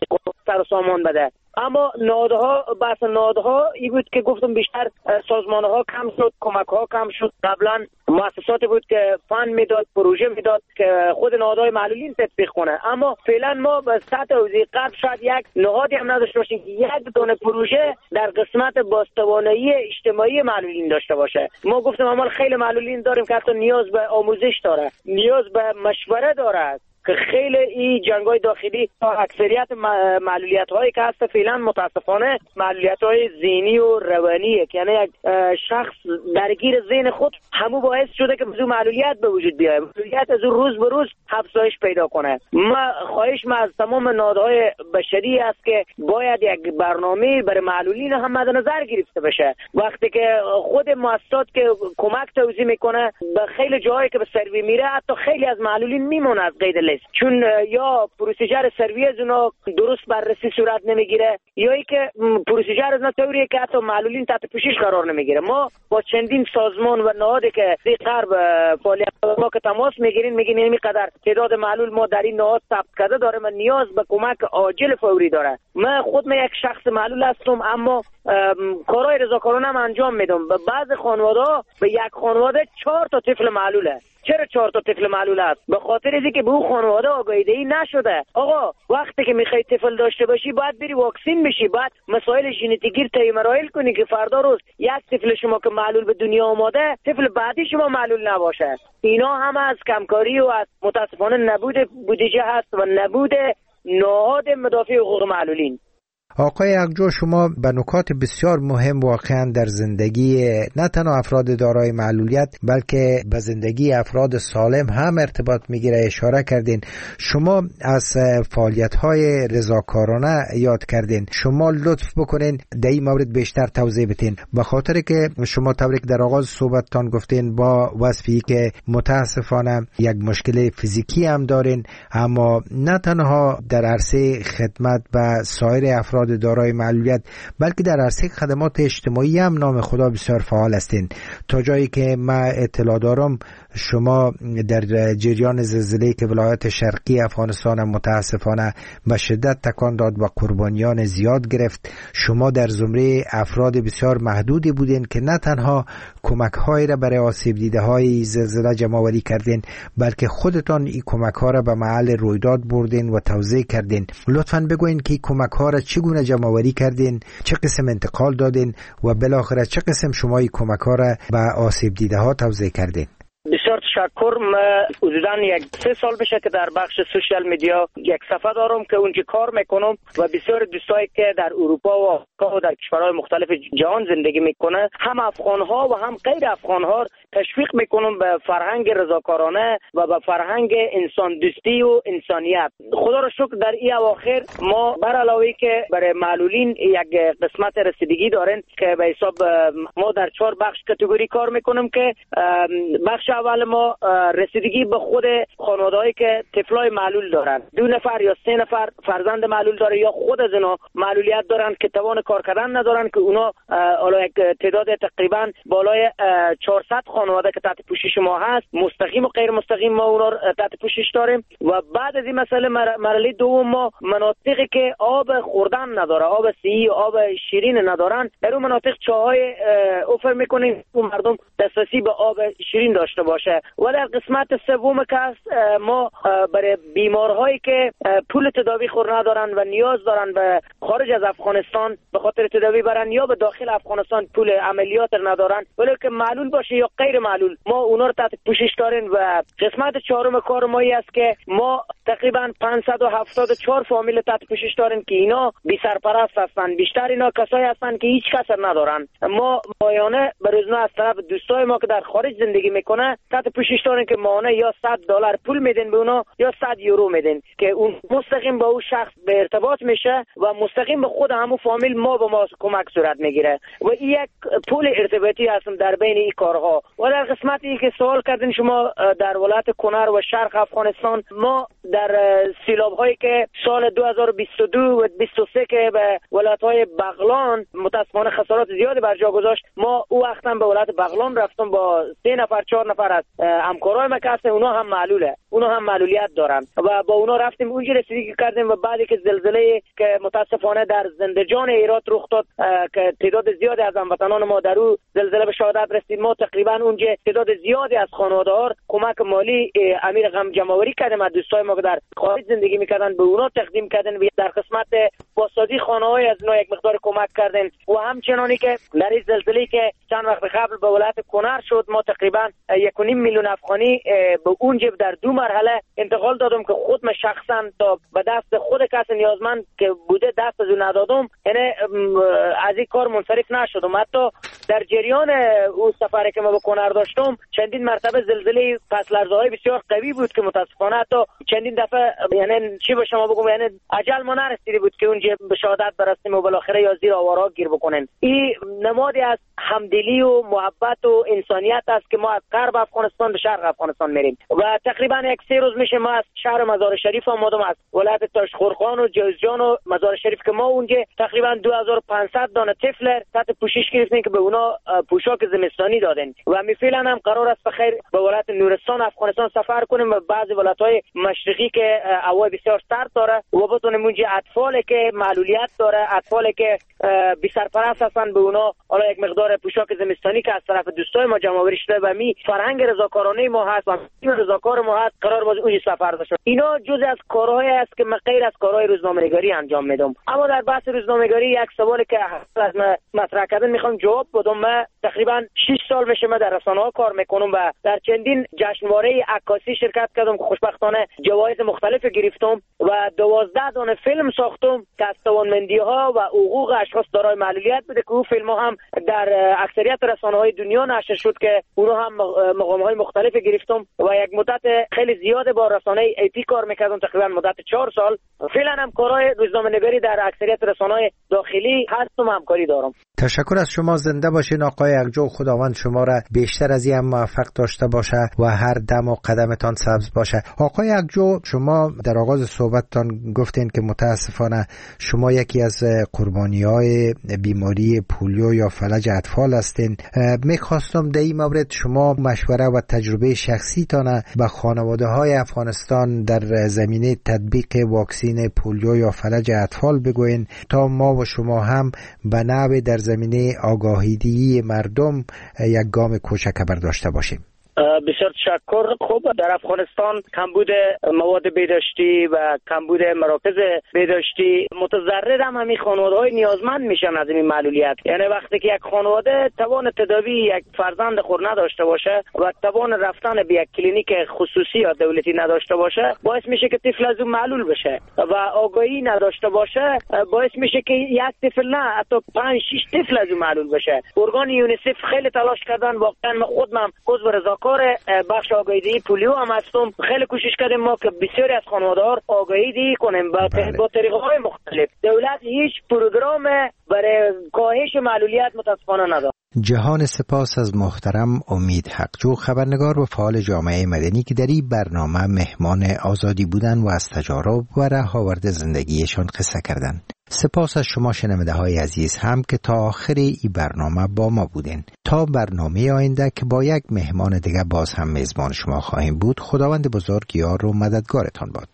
سر و سامان بده. اما نهادها بحث نهادها این بود که گفتم بیشتر سازمانها کم شد، کمک ها کم شد. قبلا مؤسساتی بود که فند میداد، پروژه میداد که خود نهادهای معلولین تطبیق کنه. اما فعلا ما به سطح حوزه غرب شاید یک نهادی هم نداشته باشیم که یک دونه پروژه در قسمت بازتوانایی اجتماعی معلولین داشته باشه. ما گفتم اما خیلی معلولین داریم که حتی نیاز به آموزش داره، نیاز به مشوره داره که خیلی این جنگ‌های داخلی تا اکثریت معلولیت هایی که هست فعلا متاسفانه معلولیت های ذهنی و روانیه که یعنی یک شخص درگیر ذهن خود همو باعث شده که بزرگ معلولیت به وجود بیاید، معلولیت از روز به روز افزایش پیدا کنه. ما خواهش ما از تمام نهادهای بشری است که باید یک برنامه برای معلولین هم مد نظر گرفته بشه. وقتی که خود مؤسسات که کمک توزیع میکنه به خیلی جاهایی که به سروی میره حتی خیلی از معلولین میمونه از قید لیست، چون یا پروسیجر سروی از اونا درست بررسی صورت نمیگیره یا ای که پروسیجر از اونا طوریه که حتی معلولین تحت پوشش قرار نمیگیره. ما با چندین سازمان و نهادی که زی غرب فعالیت ما که تماس میگیرین میگین اینمی قدر تعداد معلول ما در این نهاد ثبت کرده داره و نیاز به کمک عاجل فوری داره. من خود من یک شخص معلول هستم اما کارهای رضاکارانه هم انجام میدم. به بعض خانواده‌ها به یک خانواده چهار تا طفل معلوله. چرا چهار تا طفل معلول است؟ به خاطر اینکه به اون خانواده آگاهی دهی نشده. آقا وقتی که میخوای طفل داشته باشی باید بری واکسین بشی، باید مسائل ژنتیکی طی مراحل کنی که فردا روز یک طفل شما که معلول به دنیا آماده طفل بعدی شما معلول نباشه. اینا هم از کمکاری و از متاسفانه نبود بودجه هست و نبود نهاد مدافع حقوق معلولین. آقای اقجو، شما به نکات بسیار مهم واقعا در زندگی نه تنها افراد دارای معلولیت بلکه به زندگی افراد سالم هم ارتباط میگیره اشاره کردین. شما از فعالیت‌های رضاکارانه یاد کردین. شما لطف بکنین در این مورد بیشتر توضیح بدین، به خاطر که شما طوری که در آغاز صحبتتان گفتین با وصفی که متاسفانه یک مشکل فیزیکی هم دارین، اما نه تنها در عرصه خدمت به سایر افراد دارای معلولیت بلکه در عرصه خدمات اجتماعی هم نام خدا بسیار فعال هستین. تا جایی که من اطلاع دارم شما در جریان زلزله که ولایت شرقی افغانستان متاسفانه به شدت تکان داد و قربانیان زیاد گرفت، شما در زمره افراد بسیار محدودی بودین که نه تنها کمک هایی را برای آسیب دیده های زلزله جمع آوری کردین بلکه خودتان این کمک ها را به محل رویداد بردین و توزیع کردین. لطفاً بگوین که کمک ها را چگونه جمع آوری کردین، چه قسم انتقال دادین و بالاخره چه قسم شما این کمک ها را به آسیب دیده ها توزیع کردین؟ بسیار تشکر. من حدوداً یک سه سال بشه که در بخش سوشال میدیا یک صفحه دارم که اونجا کار میکنم و بسیار دوستایی که در اروپا و آمریکا و در کشورهای مختلف جهان زندگی میکنه هم افغانها و هم غیر افغانها تشویق میکنم به فرهنگ رضاکارانه و به فرهنگ انسان دوستی و انسانیت. خدا را شکر در این اواخر ما بر علاوه که برای معلولین یک قسمت رسیدگی دارن که به حساب ما در چهار بخش کاتگوری کار میکنم که بخش اول ما رسیدگی به خود خانواده‌ای که طفلای معلول دارن، دو نفر یا سه نفر فرزند معلول داره یا خود از اینا معلولیت دارن که توان کار کردن ندارن که اونا حالا یک تعداد تقریبا بالای چهارصد خانواده که تحت پوشش ما هست، مستقیم و غیر مستقیم ما اونا تحت پوشش داریم. و بعد از این مسئله مرحله دوم ما مناطقی که آب خوردن نداره، آب سیی، آب شیرین ندارن، در اون مناطق چاهای اوفر میکنیم و مردم دسترسی به آب شیرین داشته باشه. و در قسمت سوم که ما برای بیمارهایی که پول تداوی خور ندارن و نیاز دارن به خارج از افغانستان به خاطر تداوی برن یا به داخل افغانستان پول عملیات ندارن ولی که معلول باشه یا غیر معلول، ما اونا رو تحت پوشش داریم. و قسمت چهارم کار ما است که ما تقریبا پانصد و هفتاد و چهار فامیل تحت پوشش داریم که اینا بی سرپرست هستن. بیشتر اینا کسایی هستن که هیچ کس ندارن. ما ماهانه به روزنامه از طرف دوستای ما که در خارج زندگی میکنه تحت پوشش دارن که ماهانه یا صد دلار پول میدن به اونا یا صد یورو میدن که اون مستقیم با اون شخص به ارتباط میشه و مستقیم به خود همون فامیل ما به ما کمک صورت میگیره و این یک پول ارتباطی هستم در بین این کارها. و در قسمتی که سوال کردین شما در ولایت کنر و شرق افغانستان، ما در سیلاب هایی که سال دو هزار و بیست و دو و بیست و سه که به ولایت های بغلان متاسفانه خسارات زیادی بر جا گذاشت، ما او وقتا به ولایت بغلان رفتم با سه نفر چهار نفر از همکارای ما که هستن اونا هم معلوله، اونا هم معلولیت دارن و با اونا رفتیم اونجا رسیدگی کردیم و بعدی که زلزله که متاسفانه در زندجان هرات رخ داد که تعداد زیادی از هموطنان ما در اون زلزله به شهادت رسید، ما تقریبا اونجا تعداد زیادی از خانواده‌ها کمک مالی امیر غم جمع‌آوری کردیم از دوستای ما که در خارج زندگی می‌کردن به اونا تقدیم کردن و در قسمت بازسازی خانه‌های از اونا یک مقدار کمک کردن و همچنانی که در این زلزله که چند وقت قبل به ولایت کنر شد ما تقریبا یک و نیم میلیون افغانی به اونجا در دو مرحله انتقال دادم که خود من شخصا تا به دست خود کس نیازمند که بوده دست از اون ندادم، یعنی از این کار منصرف نشدم. حتی در جریان اون سفری که ما به کنر داشتم چندین مرتبه زلزله پس لرزه های بسیار قوی بود که متاسفانه حتی چندین دفعه یعنی چی به شما بگم یعنی اجل ما نرسیده بود که اونجا به شهادت برسیم و بالاخره یا زیر آوارها گیر بکنن. این نمادی از همدلی و محبت و انسانیت است که ما از غرب افغانستان به شرق افغانستان میریم و تقریبا یک سه روز میشه ما از شهر مزار شریف آمدم، از ولایت تاشخورخان و جوزجان و مزار شریف که ما اونجا تقریبا دو هزار و پانصد دانه طفل تحت پوشش گرفتیم که به اونا پوشاک زمستانی دادن و می فعلا هم قرار است بخیر به ولایت نورستان افغانستان سفر کنیم و بعضی ولایت‌های مشرقی که هوا بسیار سرد داره و بتونیم اونجا اطفالی که معلولیت داره، اطفالی که بی سرپرست هستن به اونا حالا یک مقدار پوشاک زمستانی که از طرف دوستای ما جمع‌آوری شده و می فرهنگ رضاکارانه ما هست و رضاکار ما هست قرار باز اونجا سفر داشته. اینا جزء از کارهایی است که من غیر از کارهای روزنامه‌نگاری انجام میدم. اما در بحث روزنامه‌نگاری یک سوالی که از من مطرح کردن میخوام جواب بدم. من تقریبا شش سال میشه من در رسانه‌ها کار میکنم و در چندین جشنواره عکاسی شرکت کردم که خوشبختانه جوایز مختلف گرفتم و دوازده دانه فیلم ساختم که از توانمندی‌ها و حقوق اشخاص دارای معلولیت بوده که اون فیلم‌ها هم در اکثریت رسانه‌های دنیا نشر شد که اونها هم مقام‌های مختلف گرفتم و یک مدت خیلی زیاد با رسانه ای پی کار میکردم، تقریبا مدت چهار سال. فعلا هم کارهای روزنامه‌نگاری در اکثریت رسانه‌های داخلی هستم، همکاری دارم. تشکر از شما. زنده باشین آقای اکجو. خداوند شما را بیشتر از این موفق داشته باشه و هر دم و قدمتان سبز باشه. آقای اکجو، شما در آغاز صحبتتان گفتین که متاسفانه شما یکی از قربانی‌های بیماری پولیو یا فلج اطفال هستین. میخواستم در این مورد شما مشوره و تجربه شخصی تان به خانواده‌های افغانستان در زمینه تطبیق واکسین پولیو یا فلج اطفال بگوین تا ما و شما هم به نحو در زمینه آگاهیدهی مردم یک گام کوچک برداشته باشیم. بسیار تشکر. خوب، در افغانستان کمبود مواد بهداشتی و کمبود مراکز بهداشتی متضرر هم همین خانواده‌های نیازمند میشن از این معلولیت. یعنی وقتی که یک خانواده توان تداوی یک فرزند خود نداشته باشه و توان رفتن به یک کلینیک خصوصی یا دولتی نداشته باشه، باعث میشه که طفل از اون معلول بشه و آگاهی نداشته باشه، باعث میشه که یک طفل نه حتی پنج شش طفل از اون معلول بشه. ارگان یونیسف خیلی تلاش کردن، واقعا من خودم عضو رضاکار بخش آگاهیدهی پولیو هم هستم. خیلی کوشش کردیم ما که بسیاری از خانواده‌ها آگاهیدهی کنیم با با طریقه‌های مختلف. دولت هیچ پروگرام برای کاهش معلولیت متاسفانه نداره. جهان سپاس از محترم امید حقجو، خبرنگار و فعال جامعه مدنی که در این برنامه مهمان آزادی بودن و از تجارب و رهاورد زندگیشان قصه کردند. سپاس از شما شنونده های عزیز هم که تا آخر این برنامه با ما بودین. تا برنامه آینده که با یک مهمان دیگه باز هم میزبان شما خواهیم بود، خداوند بزرگ یار و مددگارتان باد.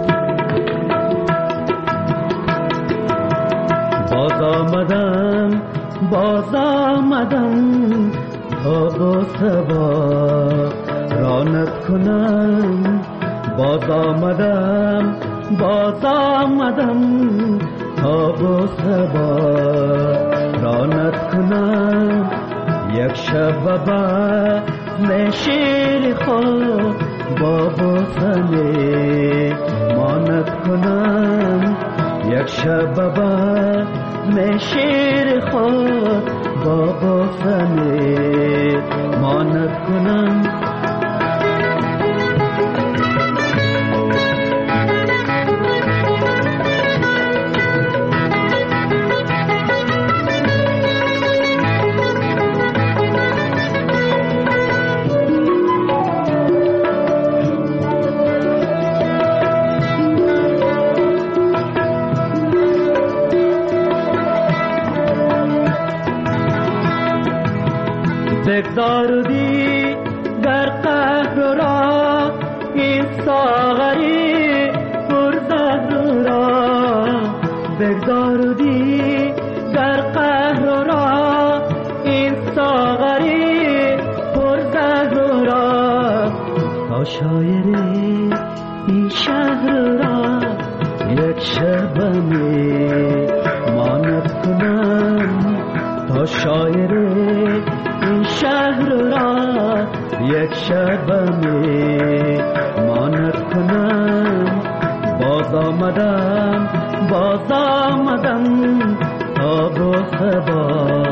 باز آمدم باز آمدم تا با سبا رانت کنم. باز آمدم باز آمدم تا با سبا رانت کنم. یک شب با نشیر خود با بوسنی مانت کنم. یک شب با نشیر خود با بوسنی مانت کنم. دار دی در قهر را این ساغری پرزهر را بگذارودی در قهر را این ساغری پرزهر را تا شاعری این شهر را یک شبمی ماند کنم تا شاعری این شهر را یک شبمی ماند کنم باز آمدم باز آمدم تا با خبر